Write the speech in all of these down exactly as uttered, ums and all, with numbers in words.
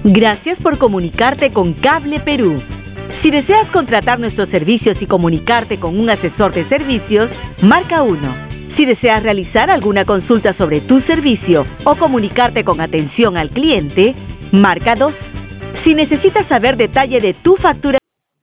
Gracias por comunicarte con Cable Perú. Si deseas contratar nuestros servicios y comunicarte con un asesor de servicios, marca uno. Si deseas realizar alguna consulta sobre tu servicio o comunicarte con atención al cliente, marca dos. Si necesitas saber detalle de tu factura,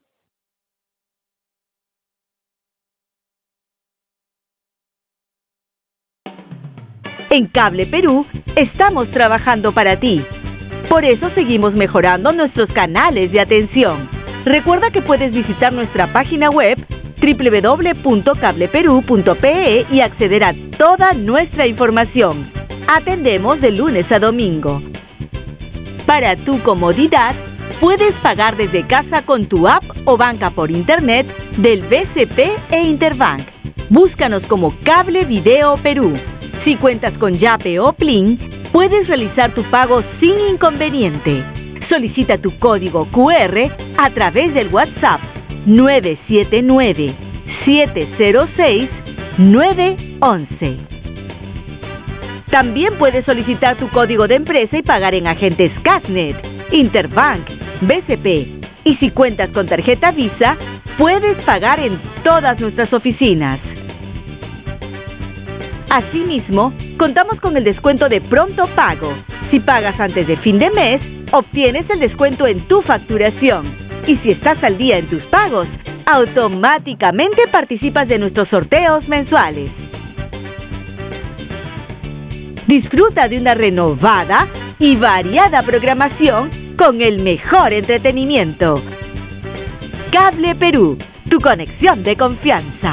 en Cable Perú estamos trabajando para ti. Por eso seguimos mejorando nuestros canales de atención. Recuerda que puedes visitar nuestra página web doble u doble u doble u punto cable perú punto pe e y acceder a toda nuestra información. Atendemos de lunes a domingo. Para tu comodidad, puedes pagar desde casa con tu app o banca por internet del B C P e Interbank. Búscanos como Cable Video Perú. Si cuentas con Yape o Plin, puedes realizar tu pago sin inconveniente. Solicita tu código cu erre a través del WhatsApp nueve siete nueve, siete cero seis, nueve once. También puedes solicitar tu código de empresa y pagar en agentes Casnet, Interbank, B C P. Y si cuentas con tarjeta Visa, puedes pagar en todas nuestras oficinas. Asimismo, contamos con el descuento de pronto pago. Si pagas antes de fin de mes, obtienes el descuento en tu facturación. Y si estás al día en tus pagos, automáticamente participas de nuestros sorteos mensuales. Disfruta de una renovada y variada programación con el mejor entretenimiento. Cable Perú, tu conexión de confianza.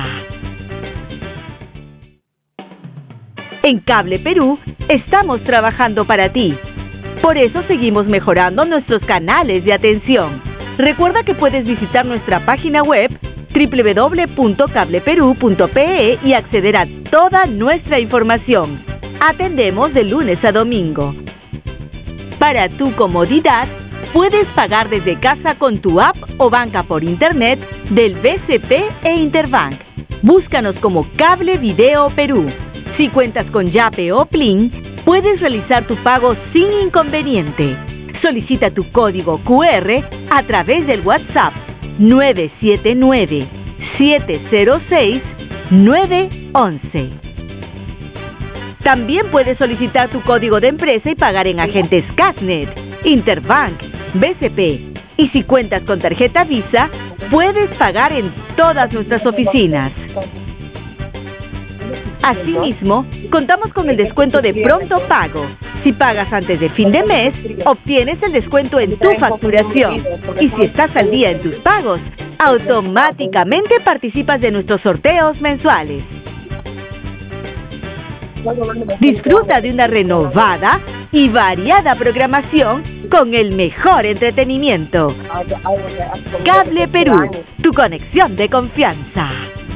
En Cable Perú estamos trabajando para ti. Por eso seguimos mejorando nuestros canales de atención. Recuerda que puedes visitar nuestra página web doble u doble u doble u punto cable perú punto pe e y acceder a toda nuestra información. Atendemos de lunes a domingo. Para tu comodidad, puedes pagar desde casa con tu app o banca por internet del B C P e Interbank. Búscanos como Cable Video Perú. Si cuentas con Yape o Plin, puedes realizar tu pago sin inconveniente. Solicita tu código cu erre a través del WhatsApp nueve siete nueve, siete cero seis, nueve once. También puedes solicitar tu código de empresa y pagar en agentes Casnet, Interbank, B C P. Y si cuentas con tarjeta Visa, puedes pagar en todas nuestras oficinas. Asimismo, contamos con el descuento de pronto pago. Si pagas antes de fin de mes, obtienes el descuento en tu facturación. Y si estás al día en tus pagos, automáticamente participas de nuestros sorteos mensuales. Disfruta de una renovada y variada programación con el mejor entretenimiento. Cable Perú, tu conexión de confianza.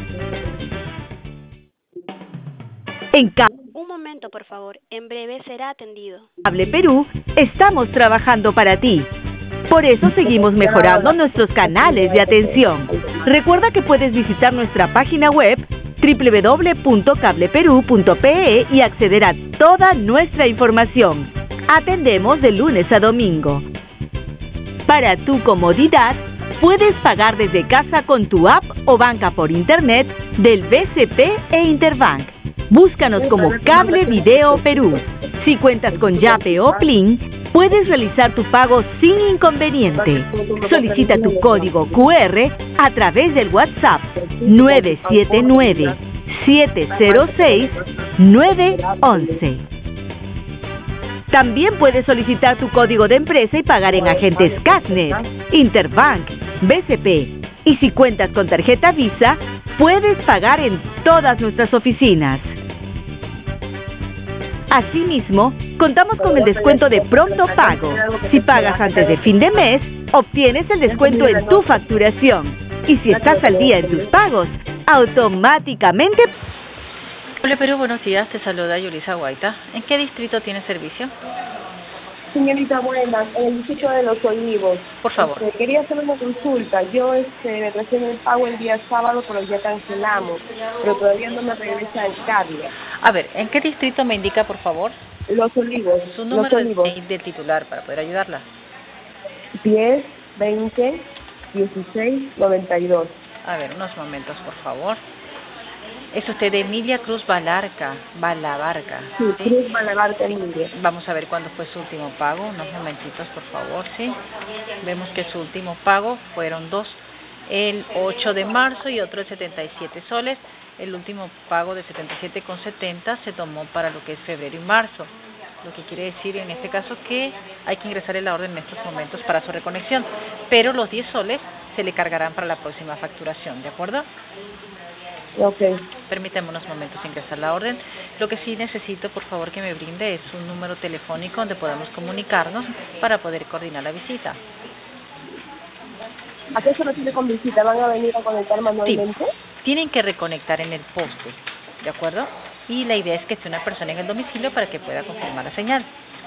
En Cable Un momento, por favor. En breve será atendido. Cable Perú estamos trabajando para ti. Por eso seguimos mejorando nuestros canales de atención. Recuerda que puedes visitar nuestra página web doble u doble u doble u punto cable perú punto pe e y acceder a toda nuestra información. Atendemos de lunes a domingo. Para tu comodidad, puedes pagar desde casa con tu app o banca por internet del B C P e Interbank. Búscanos como Cable Video Perú. Si cuentas con Yape o Plin, puedes realizar tu pago sin inconveniente. Solicita tu código cu erre a través del WhatsApp nueve siete nueve, siete cero seis, nueve once. También puedes solicitar tu código de empresa y pagar en agentes Casnet, Interbank, B C P. Y si cuentas con tarjeta Visa, puedes pagar en todas nuestras oficinas. Asimismo, contamos con el descuento de pronto pago. Si pagas antes de fin de mes, obtienes el descuento en tu facturación. Y si estás al día en tus pagos, automáticamente... Hola Perú, buenos días, te saluda Yulisa Guaita. ¿En qué distrito tienes servicio? Señorita, buenas, en el distrito de Los Olivos. Por favor. Este, quería hacer una consulta. Yo este, me presenté el pago el día sábado, pero ya cancelamos. Pero todavía no me regresa el cable. A ver, ¿en qué distrito me indica, por favor? Los Olivos. Su número Los Olivos. de, de titular para poder ayudarla. diez, veinte, dieciséis, noventa y dos. A ver, unos momentos, por favor. Es usted de Emilia Cruz Balarca, Balabarca. Sí, ¿sí? Cruz Balabarca, Emilia. Vamos a ver cuándo fue su último pago. Unos momentitos, por favor, ¿sí? Vemos que su último pago fueron dos, el ocho de marzo y otro de setenta y siete soles. El último pago de setenta y siete con setenta se tomó para lo que es febrero y marzo. Lo que quiere decir en este caso que hay que ingresar en la orden en estos momentos para su reconexión. Pero los diez soles se le cargarán para la próxima facturación, ¿de acuerdo? Ok. Permítame unos momentos ingresar la orden. Lo que sí necesito, por favor, que me brinde es un número telefónico donde podamos comunicarnos para poder coordinar la visita. ¿A qué se refiere con visita? ¿Van a venir a conectar manualmente? Sí, tienen que reconectar en el poste, ¿de acuerdo? Y la idea es que esté una persona en el domicilio para que pueda confirmar la señal.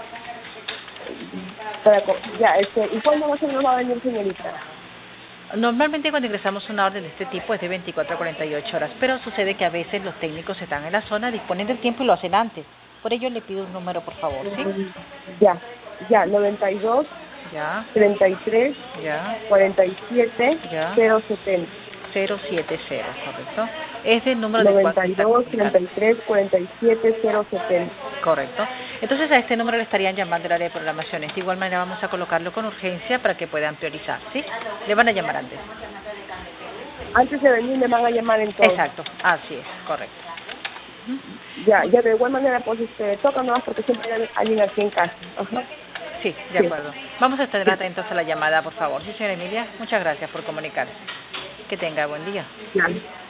Para, ya, este, ¿y cuándo más o menos va a venir, señorita? Normalmente cuando ingresamos una orden de este tipo es de veinticuatro a cuarenta y ocho horas, pero sucede que a veces los técnicos están en la zona, disponen del tiempo y lo hacen antes. Por ello le pido un número, por favor, ¿sí? Ya, ya, noventa y dos, Ya, treinta y tres, ya, cuarenta y siete, ya. cero setenta. cero siete cero, ¿correcto? Es el número noventa de y cuánto dos, está treinta y tres, cuarenta y siete, cero setenta. correcto. Entonces a este número le estarían llamando el área de programaciones. De igual manera vamos a colocarlo con urgencia para que puedan priorizar, ¿sí? Le van a llamar antes. Antes de venir me van a llamar entonces. Exacto, así es, correcto. Ya, ya de igual manera pues este, toca nomás porque siempre hay alguien aquí en casa. Ajá. Sí, de Sí. acuerdo. Vamos a estar atentos a la llamada, por favor. Sí, señora Emilia, muchas gracias por comunicarse. Que tenga buen día. Ya.